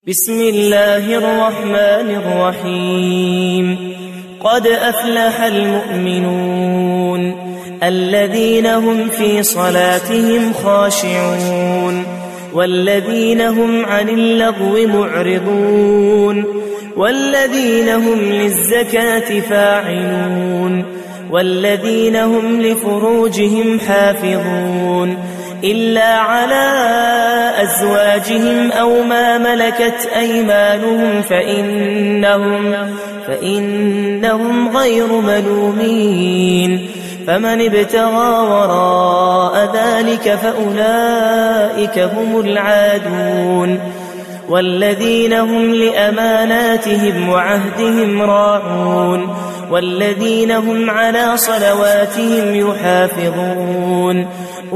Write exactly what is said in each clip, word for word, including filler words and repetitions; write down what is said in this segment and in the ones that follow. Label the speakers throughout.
Speaker 1: بسم الله الرحمن الرحيم قد أفلح المؤمنون الذين هم في صلاتهم خاشعون والذين هم عن اللغو معرضون والذين هم للزكاة فاعلون والذين هم لفروجهم حافظون إلا على أزواجهم أو ما ملكت أيمانهم فإنهم, فإنهم غير ملومين فمن ابتغى وراء ذلك فأولئك هم العادون والذين هم لأماناتهم وعهدهم راعون والذين هم على صلواتهم يحافظون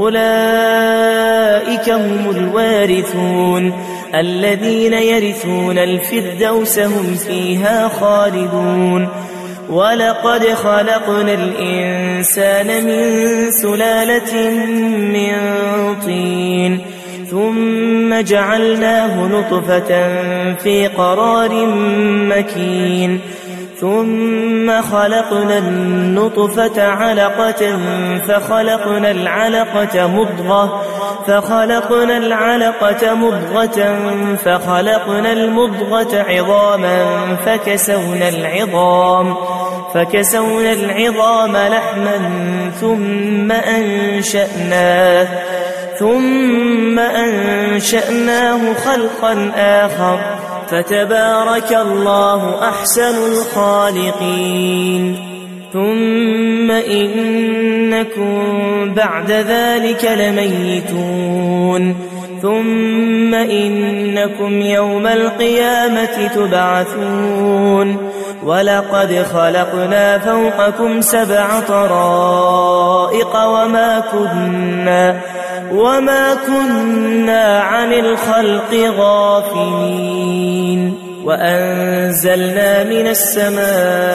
Speaker 1: أولئك هم الوارثون الذين يرثون الفردوس هم فيها خالدون ولقد خلقنا الإنسان من سلالة من طين ثم جعلناه نطفة في قرار مكين ثم خلقنا النطفة علقة فخلقنا العلقة مضغة فخلقنا العلقة مضغة فخلقنا المضغة عظاما فكسونا العظام فكسونا العظام لحما ثم أنشأناه ثم أنشأناه خلقا آخر فتبارك الله أحسن الخالقين ثم إنكم بعد ذلك لميتون ثم إنكم يوم القيامة تبعثون ولقد خلقنا فوقكم سبع طرائق وما كنا وما كنا عن الخلق غافلين وأنزلنا من السماء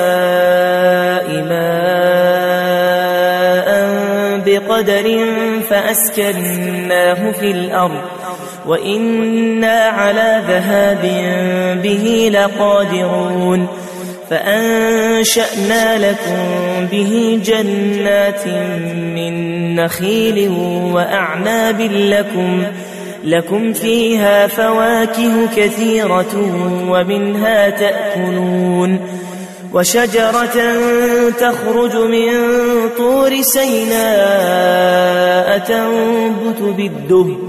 Speaker 1: ماء بقدر فأسكناه في الأرض وإنا على ذهاب به لقادرون فأنشأنا لكم به جنات من نخيل وأعناب لكم لكم فيها فواكه كثيرة ومنها تأكلون وشجرة تخرج من طور سيناء تنبت بالدهن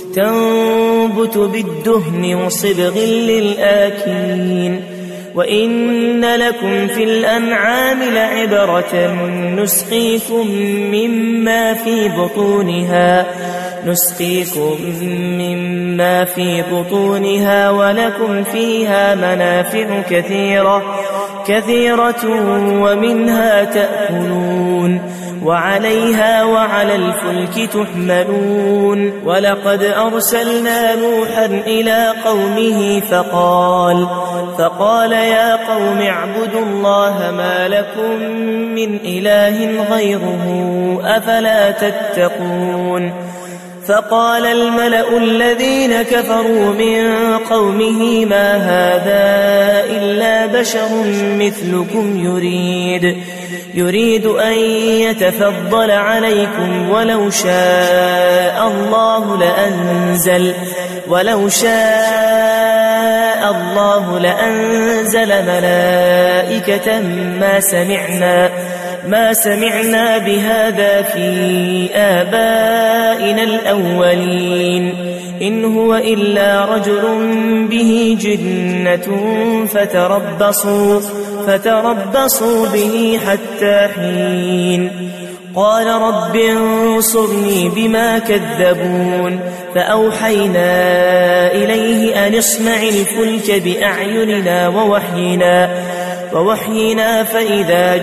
Speaker 1: تنبت بالدهن وصبغ للآكلين وإن لكم في الأنعام لعبرة نسقيكم مما في بطونها نسقيكم مما في بطونها ولكم فيها منافع كثيرة كثيرة ومنها تأكلون وعليها وعلى الفلك تحملون ولقد أرسلنا نوحا إلى قومه فقال فقال يا قوم اعبدوا الله ما لكم من إله غيره أفلا تتقون فقال الملأ الذين كفروا من قومه ما هذا إلا بشر مثلكم يريد يريد أن يتفضل عليكم ولو شاء الله لأنزل ولو شاء الله لأنزل ملائكة ما سمعنا ما سمعنا بهذا في آبائنا الأولين إن هو إلا رجل به جنة فتربصوا فتربصوا به حتى حين قال رب انصرني بما كذبون فأوحينا إليه أن اصنع الفلك بأعيننا ووحينا ووحينا فإذا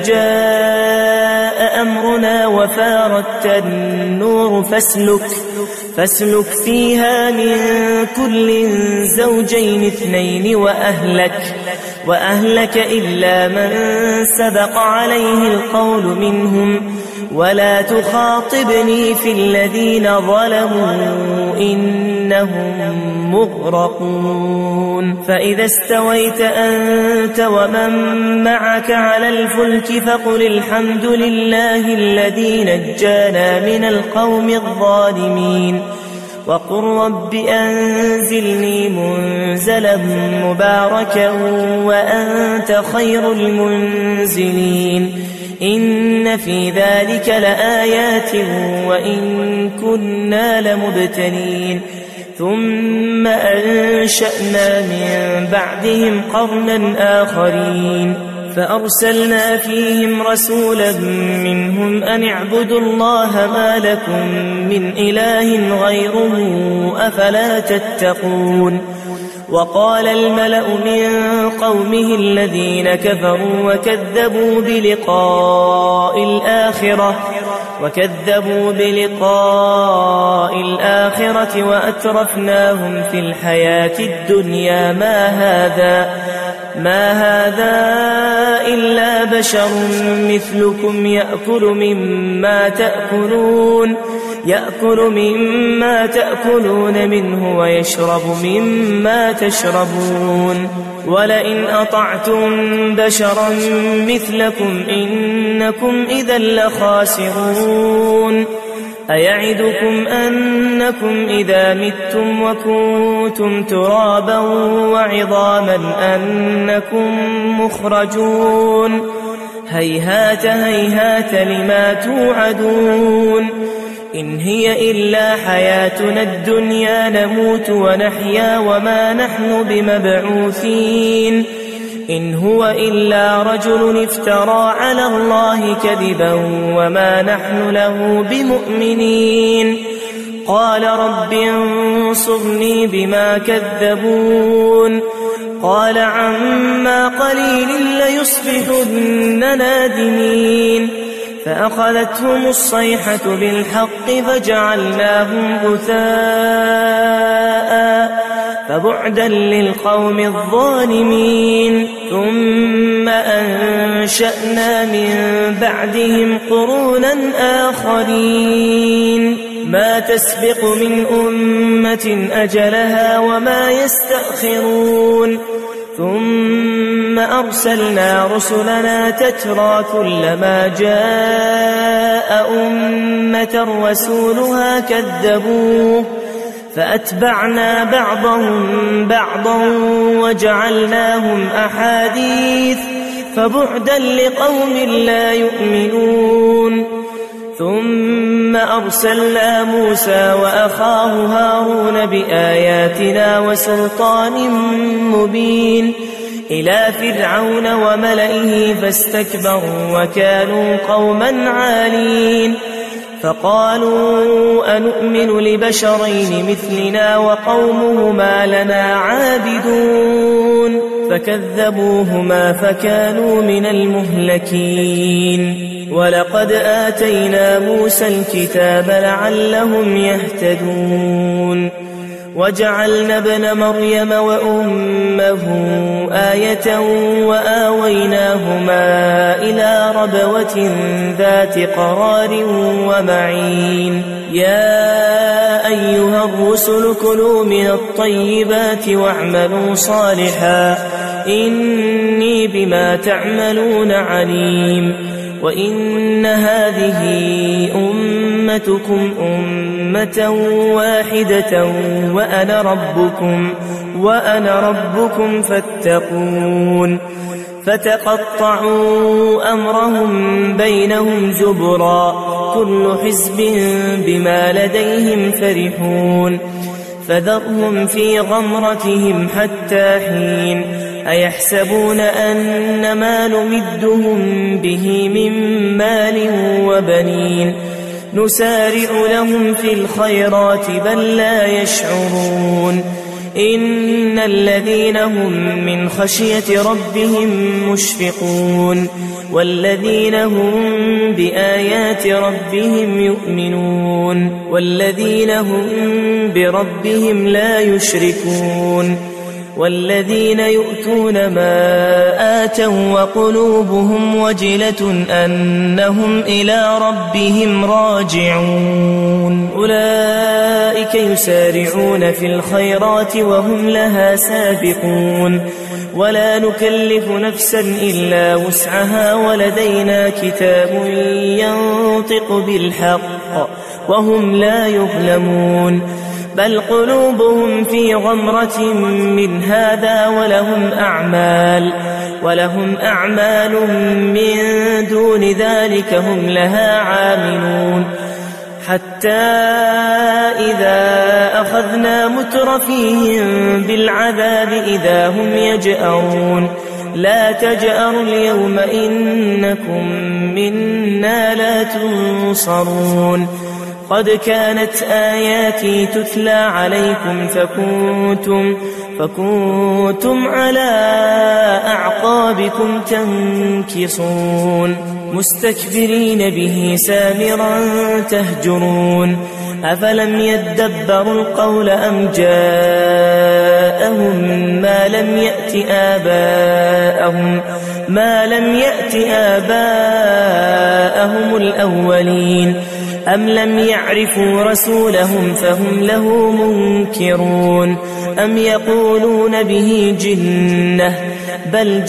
Speaker 1: جاء أمرنا وفارت النور فاسلك فاسلك فيها من كل زوجين اثنين وأهلك وأهلك إلا من سبق عليه القول منهم ولا تخاطبني في الذين ظلموا إنهم مغرقون فإذا استويت أنت ومن معك على الفلك فقل الحمد لله الذي نجانا من القوم الظالمين وقل رب أنزلني منزلا مباركا وأنت خير المنزلين إن في ذلك لآيات وإن كنا لمبتلين ثم أنشأنا من بعدهم قرنا آخرين فأرسلنا فيهم رسولا منهم أن اعبدوا الله ما لكم من إله غيره أفلا تتقون وقال الملأ من قومه الذين كفروا وكذبوا بلقاء الآخرة وكذبوا بلقاء الآخرة وأترفناهم في الحياة الدنيا ما هذا ما هذا إلا بشر مثلكم يأكل مما تأكلون يأكل مما تأكلون منه ويشرب مما تشربون ولئن أطعتم بشرا مثلكم إنكم إذا لخاسرون أيعدكم أنكم إذا متم وكنتم ترابا وعظاما أنكم مخرجون هيهات هيهات لما توعدون إن هي إلا حياتنا الدنيا نموت ونحيا وما نحن بمبعوثين إن هو إلا رجل افترى على الله كذبا وما نحن له بمؤمنين قال رب انصرني بما كذبون قال عما قليل ليصبحن نادمين فأخذتهم الصيحة بالحق فجعلناهم غثاء فبعدا للقوم الظالمين ثم أنشأنا من بعدهم قرونا آخرين ما تسبق من أمة أجلها وما يستأخرون ثم أرسلنا رسلنا تترى كلما جاء أمة رسولها كذبوه فأتبعنا بعضهم بعضا وجعلناهم أحاديث فبعدا لقوم لا يؤمنون ثم أرسلنا موسى وأخاه هارون بآياتنا وسلطان مبين إلى فرعون وملئه فاستكبروا وكانوا قوما عالين فقالوا أنؤمن لبشرين مثلنا وقومهما لنا عابدون فكذبوهما فكانوا من المهلكين ولقد آتينا موسى الكتاب لعلهم يهتدون وجعلنا ابن مريم وأمه آية وآويناهما إلى ربوة ذات قرار ومعين يا أيها الرسل كلوا من الطيبات واعملوا صالحا إني بما تعملون عليم وإن هذه أمتكم أمة واحدة وأنا ربكم وأنا ربكم فاتقون فتقطعوا أمرهم بينهم زبرا كل حزب بما لديهم فرحون فذرهم في غمرتهم حتى حين أيحسبون أن ما نمدهم به من مال وبنين نسارع لهم في الخيرات بل لا يشعرون إن الذين هم من خشية ربهم مشفقون والذين هم بآيات ربهم يؤمنون والذين هم بربهم لا يشركون والذين يؤتون ما آتوا وقلوبهم وجلة أنهم إلى ربهم راجعون أولئك يسارعون في الخيرات وهم لها سابقون ولا نكلف نفسا إلا وسعها ولدينا كتاب ينطق بالحق وهم لا يظلمون بل قلوبهم في غمرة من هذا ولهم أعمال ولهم أعمال من دون ذلك هم لها عاملون حتى إذا أخذنا مترفيهم بالعذاب إذا هم يجأرون لا تجأروا اليوم إنكم منا لا تنصرون قد كانت آياتي تتلى عليكم فكنتم, فكنتم على أعقابكم تنكصون مستكبرين به سامرا تهجرون أفلم يدبروا القول أم جاءهم ما لم يأت آباءهم ما لم يأت آباءهم الأولين أم لم يعرفوا رسولهم فهم له منكرون أم يقولون به جنة بل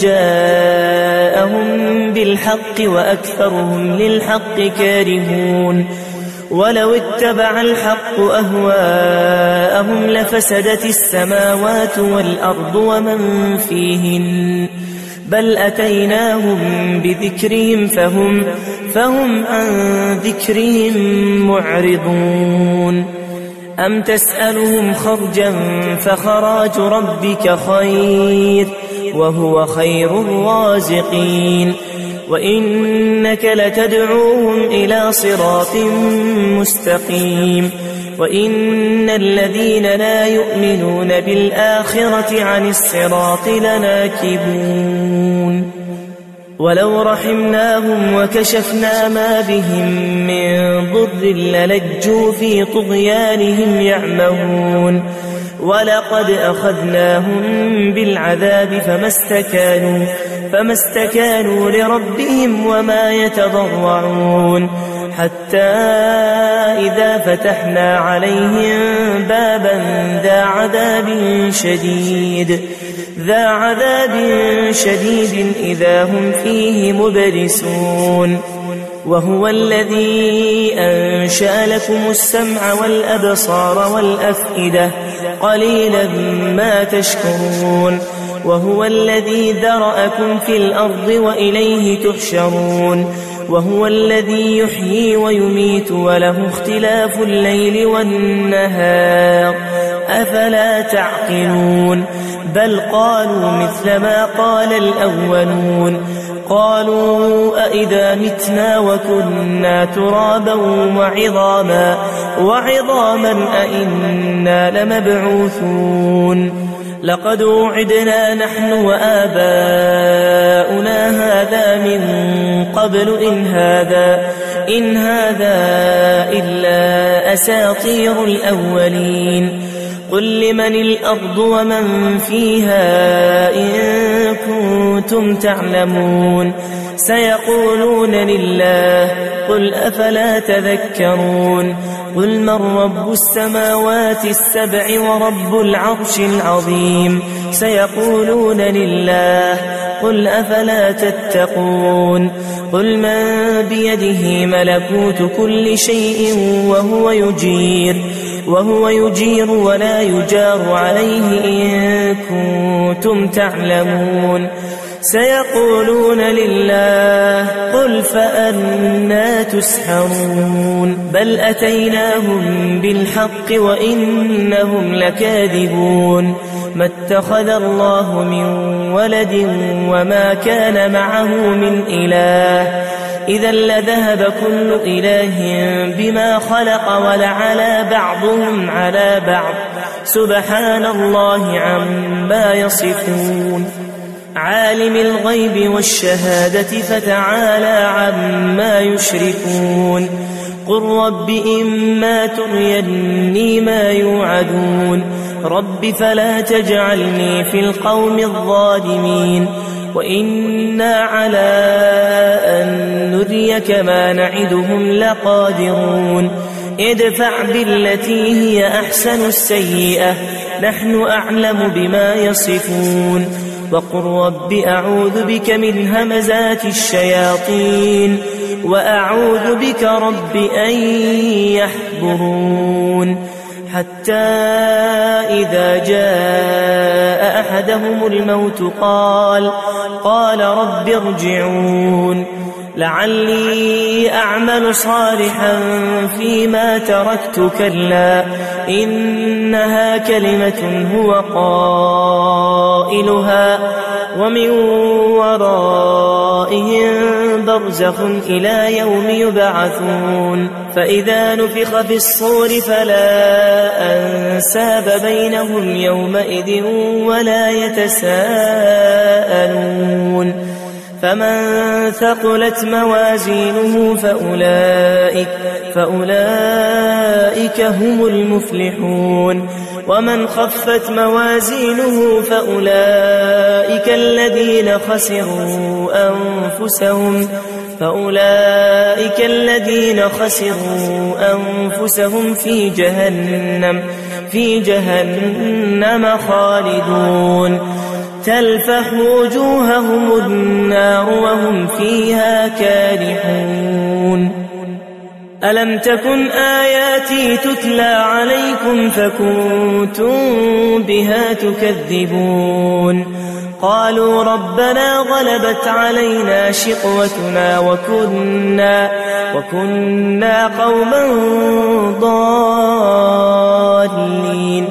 Speaker 1: جاءهم بالحق وأكثرهم للحق كارهون ولو اتبع الحق أهواءهم لفسدت السماوات والأرض ومن فيهن بل أتيناهم بذكرهم فهم, فهم عن ذكرهم معرضون أم تسألهم خرجا فخراج ربك خير وهو خير الرازقين وإنك لتدعوهم إلى صراط مستقيم وإن الذين لا يؤمنون بالآخرة عن الصراط لناكبون ولو رحمناهم وكشفنا ما بهم من ضر للجوا في طغيانهم يعمهون ولقد أخذناهم بالعذاب فما استكانوا, فما استكانوا لربهم وما يتضرعون حتى إذا فتحنا عليهم بابا ذا عذاب شديد ذا عذاب شديد إذا هم فيه مبلسون وهو الذي أنشأ لكم السمع والأبصار والأفئدة قليلا ما تشكرون وهو الذي ذرأكم في الأرض وإليه تحشرون وهو الذي يحيي ويميت وله اختلاف الليل والنهار أفلا تعقلون بل قالوا مثل ما قال الأولون قالوا أئذا متنا وكنا ترابا وعظاما وعظاما أئنا لمبعوثون لقد وعدنا نحن وآباؤنا هذا من قبل إن هذا, إن هذا إلا أساطير الأولين قل لمن الأرض ومن فيها إن كنتم تعلمون سيقولون لله قل أفلا تذكرون قل من رب السماوات السبع ورب العرش العظيم سيقولون لله قل أفلا تتقون قل من بيده ملكوت كل شيء وهو يجير وهو يجير ولا يجار عليه إن كنتم تعلمون سيقولون لله قل فأنى تسحرون بل أتيناهم بالحق وإنهم لكاذبون ما اتخذ الله من ولد وما كان معه من إله إذا لذهب كل إله بما خلق ولعلى بعضهم على بعض سبحان الله عما يصفون عالم الغيب والشهادة فتعالى عما يشركون قل رب إما تريني ما يوعدون رب فلا تجعلني في القوم الظالمين وإنا على أن نريك ما نعدهم لقادرون ادفع بالتي هي أحسن السيئة نحن أعلم بما يصفون وقل رب أعوذ بك من همزات الشياطين وأعوذ بك رب أن يحضرون حتى إذا جاء أحدهم الموت قال قال رب ارجعون لعلي أعمل صالحا فيما تركت كلا إنها كلمة هو قائلها ومن ورائهم برزخ إلى يوم يبعثون فإذا نفخ في الصور فلا أنساب بينهم يومئذ ولا يتساءلون فمن ثقلت موازينه فأولئك, فأولئك هم المفلحون ومن خفت موازينه فأولئك الذين خسروا أنفسهم فأولئك الذين خسروا أنفسهم في جهنم في جهنم خالدون تلفح وجوههم النار وهم فيها كارحون ألم تكن آياتي تتلى عليكم فكنتم بها تكذبون قالوا ربنا غلبت علينا شقوتنا وكنا, وكنا قوما ضالين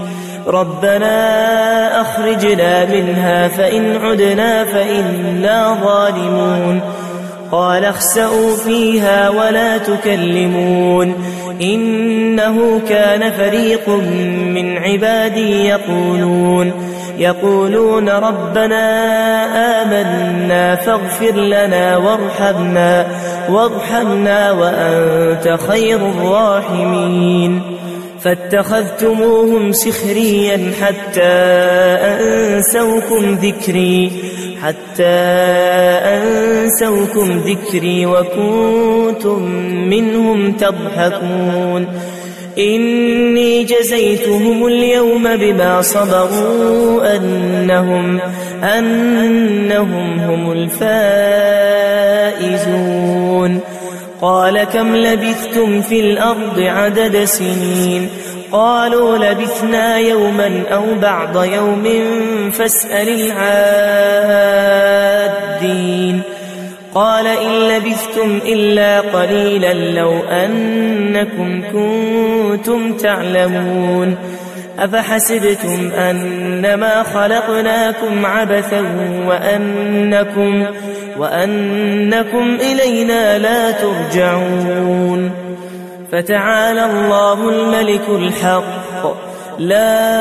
Speaker 1: ربنا أخرجنا منها فإن عدنا فإنا ظالمون قال اخسئوا فيها ولا تكلمون إنه كان فريق من عبادي يقولون يقولون ربنا آمنا فاغفر لنا وارحمنا وارحمنا وأنت خير الراحمين فاتخذتموهم سخريا حتى أنسوكم ذكري حتى أنسوكم ذكري وكنتم منهم تضحكون إني جزيتهم اليوم بما صبروا أنهم, أنهم هم الفائزون قال كم لبثتم في الأرض عدد سنين قالوا لبثنا يوما أو بعض يوم فاسأل العادين قال إن لبثتم إلا قليلا لو أنكم كنتم تعلمون أفحسبتم أنما خلقناكم عبثا وأنكم, وأنكم إلينا لا ترجعون فتعالى الله الملك الحق لا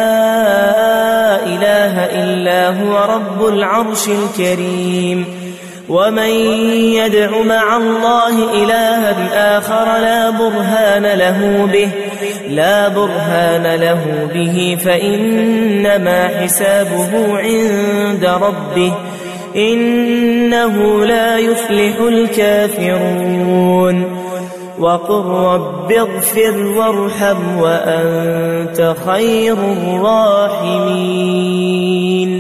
Speaker 1: إله إلا هو رب العرش الكريم ومن يدع مع الله إلها آخر لا برهان له به لا برهان له به فإنما حسابه عند ربه إنه لا يفلح الكافرون وقل رب اغفر وارحم وأنت خير الراحمين